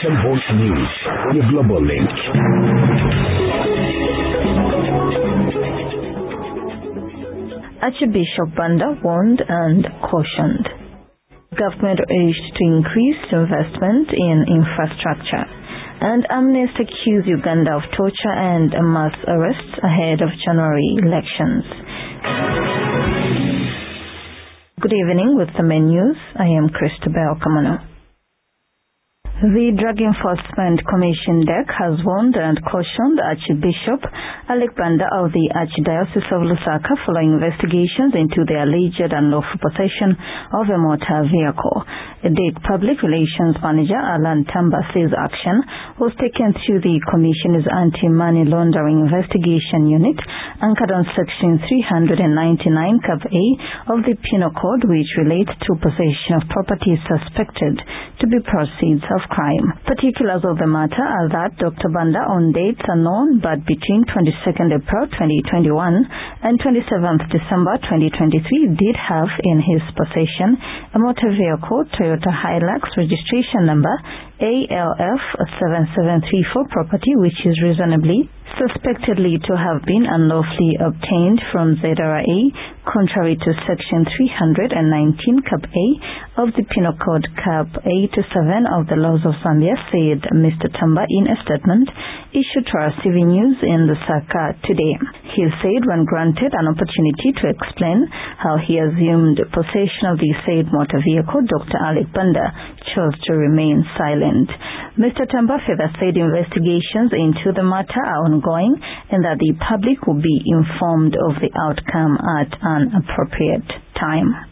Nation Voice News on your global link. Archbishop Banda warned and cautioned. Government urged to increase investment in infrastructure. And Amnesty accused Uganda of torture and mass arrests ahead of January elections. Good evening with the main news. I am Christabel Kamano. The Drug Enforcement Commission DEC has warned and cautioned Archbishop Alec Banda of the Archdiocese of Lusaka following investigations into the alleged unlawful possession of a motor vehicle. DEC Public Relations Manager Alan Tamba says action was taken through the Commission's Anti-Money Laundering Investigation Unit anchored on Section 399 Cap A of the Penal Code, which relates to possession of property suspected to be proceeds of crime. Particulars of the matter are that Dr. Banda, on dates unknown but between 22nd April 2021 and 27th December 2023, did have in his possession a motor vehicle Toyota Hilux registration number ALF 7734 property which is reasonably suspectedly to have been unlawfully obtained from ZRA, contrary to Section 319 Cap A of the Penal Code Cap A to 7 of the laws of Zambia, said Mr. Tamba in a statement issued to our CV News in Lusaka today. He said when granted an opportunity to explain how he assumed possession of the said motor vehicle, Dr. Alec Banda chose to remain silent. Mr. Tamba further said investigations into the matter are ongoing and that the public will be informed of the outcome at an appropriate time.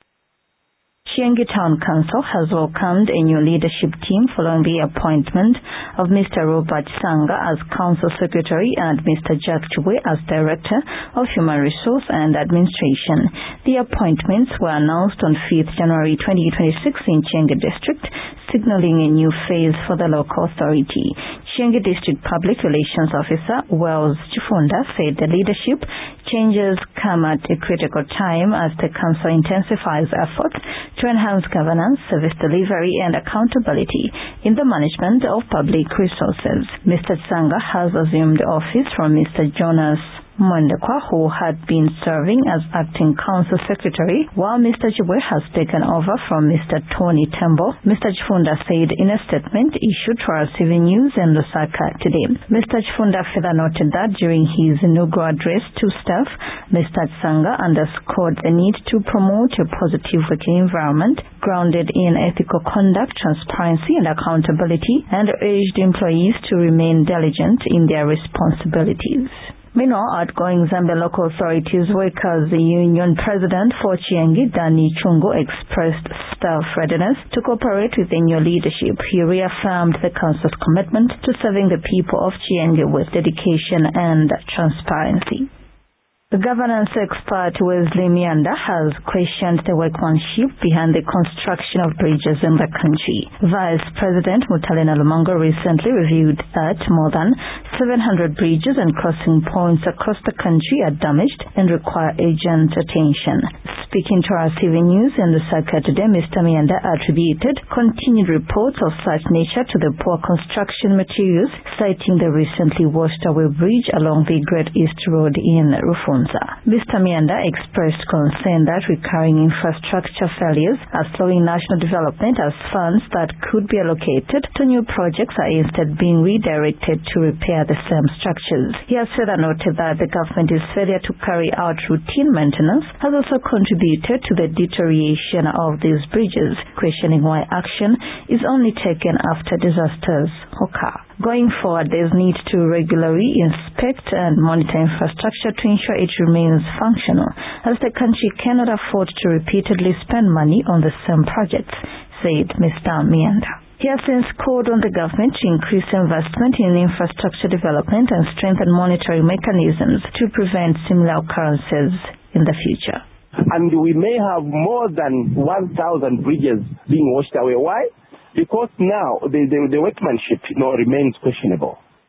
Chiengi Town Council has welcomed a new leadership team following the appointment of Mr. Robert Sanga as Council Secretary and Mr. Jack Chubwe as Director of Human Resource and Administration. The appointments were announced on 5th January 2026 in Chiengi District, signaling a new phase for the local authority. Chiengi District Public Relations Officer Wells Chifunda said the leadership changes come at a critical time as the Council intensifies efforts to enhance governance, service delivery and accountability in the management of public resources. Mr. Sanga has assumed office from Mr. Jonas Mwendekwa, who had been serving as acting council secretary, while Mr. Chibwe has taken over from Mr. Tony Tembo. Mr. Chifunda said in a statement issued to our CV News in Lusaka today. Mr. Chifunda further noted that during his inaugural address to staff, Mr. Tsanga underscored the need to promote a positive working environment grounded in ethical conduct, transparency and accountability, and urged employees to remain diligent in their responsibilities. Meanwhile, outgoing Zambia Local Authorities Workers Union President for Chiengi, Danny Chungo, expressed staff readiness to cooperate with the new leadership. He reaffirmed the Council's commitment to serving the people of Chiengi with dedication and transparency. The governance expert Wesley Mianda has questioned the workmanship behind the construction of bridges in the country. Vice President Mutalena Lumango recently reviewed that more than 700 bridges and crossing points across the country are damaged and require urgent attention. Speaking to our CV News in Lusaka today, Mr. Mianda attributed continued reports of such nature to the poor construction materials, citing the recently washed away bridge along the Great East Road in Rufunza. Mr. Mianda expressed concern that recurring infrastructure failures are slowing national development as funds that could be allocated to new projects are instead being redirected to repair the same structures. He has further noted that the government's failure to carry out routine maintenance has also contributed to the deterioration of these bridges, questioning why action is only taken after disasters occur. Going forward, there is need to regularly inspect and monitor infrastructure to ensure it remains functional, as the country cannot afford to repeatedly spend money on the same projects, said Mr. Mianda. He has since called on the government to increase investment in infrastructure development and strengthen monitoring mechanisms to prevent similar occurrences in the future. And we may have more than 1,000 bridges being washed away. Why? Because now the workmanship remains questionable.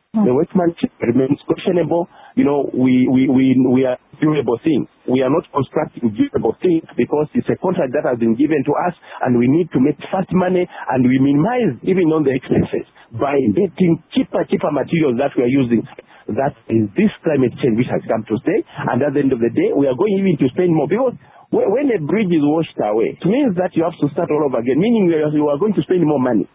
The workmanship remains questionable. We are durable things. We are not constructing durable things because it's a contract that has been given to us, and we need to make fast money, and we minimize even on the expenses by getting cheaper materials that we are using. That is this climate change which has come to stay, and at the end of the day, we are going even to spend more because when a bridge is washed away, it means that you have to start all over again, meaning you are going to spend more money.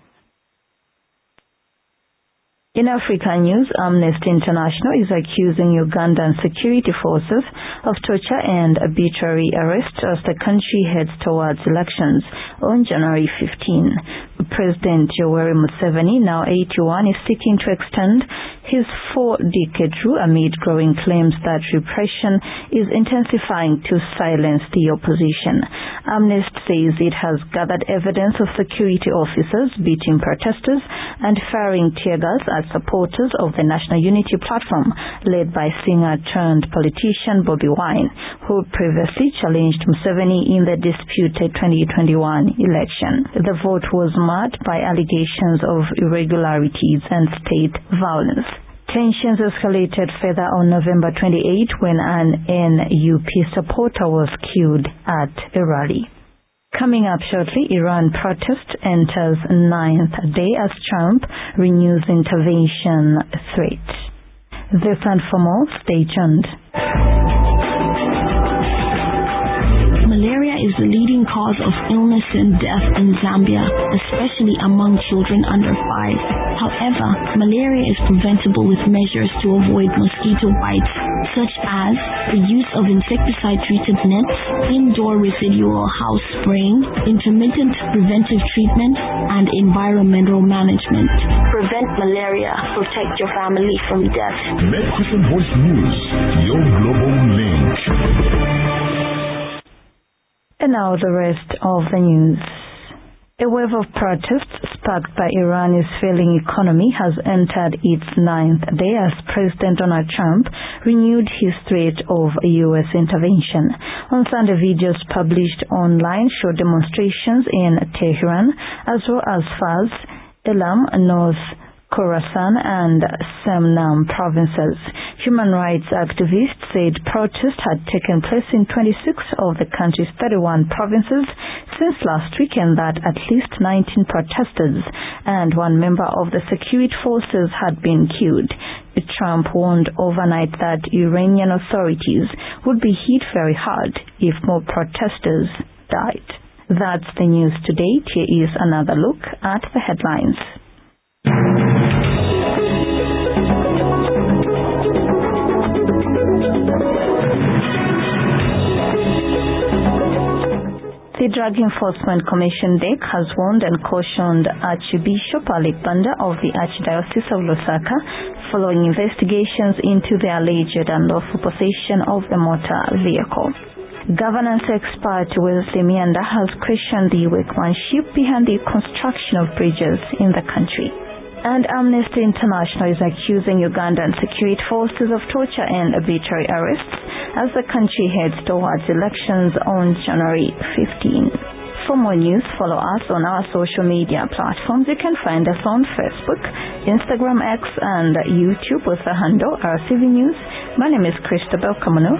In African news, Amnesty International is accusing Ugandan security forces of torture and arbitrary arrest as the country heads towards elections on January 15. President Yoweri Museveni, now 81, is seeking to extend his 4-decade rule amid growing claims that repression is intensifying to silence the opposition. Amnesty says it has gathered evidence of security officers beating protesters and firing tear gas at supporters of the National Unity Platform, led by singer-turned-politician Bobi Wine, who previously challenged Museveni in the disputed 2021 election. The vote was marred by allegations of irregularities and state violence. Tensions escalated further on November 28 when an NUP supporter was killed at a rally. Coming up shortly, Iran protest enters 9th day as Trump renews intervention threat. This and for more, stay tuned. Malaria is the leading cause of illness and death in Zambia, especially among children under 5. However, malaria is preventable with measures to avoid mosquito bites, such as the use of insecticide-treated nets, indoor residual house spraying, intermittent preventive treatment, and environmental management. Prevent malaria. Protect your family from death. Met Christian Voice News, your global link. And now the rest of the news. A wave of protests sparked by Iran's failing economy has entered its 9th day as President Donald Trump renewed his threat of U.S. intervention. On Sunday, videos published online showed demonstrations in Tehran as well as Fars, Elam, North Khorasan and Semnan provinces. Human rights activists said protests had taken place in 26 of the country's 31 provinces since last week, and that at least 19 protesters and one member of the security forces had been killed. Trump warned overnight that Iranian authorities would be hit very hard if more protesters died. That's the news today. Here is another look at the headlines. The Drug Enforcement Commission DEC has warned and cautioned Archbishop Alec Banda of the Archdiocese of Lusaka following investigations into the alleged unlawful possession of a motor vehicle. Governance expert Wesley Mianda has questioned the workmanship behind the construction of bridges in the country. And Amnesty International is accusing Ugandan security forces of torture and arbitrary arrests as the country heads towards elections on January 15. For more news, follow us on our social media platforms. You can find us on Facebook, Instagram, X, and YouTube with the handle RTV News. My name is Christabel Kamano.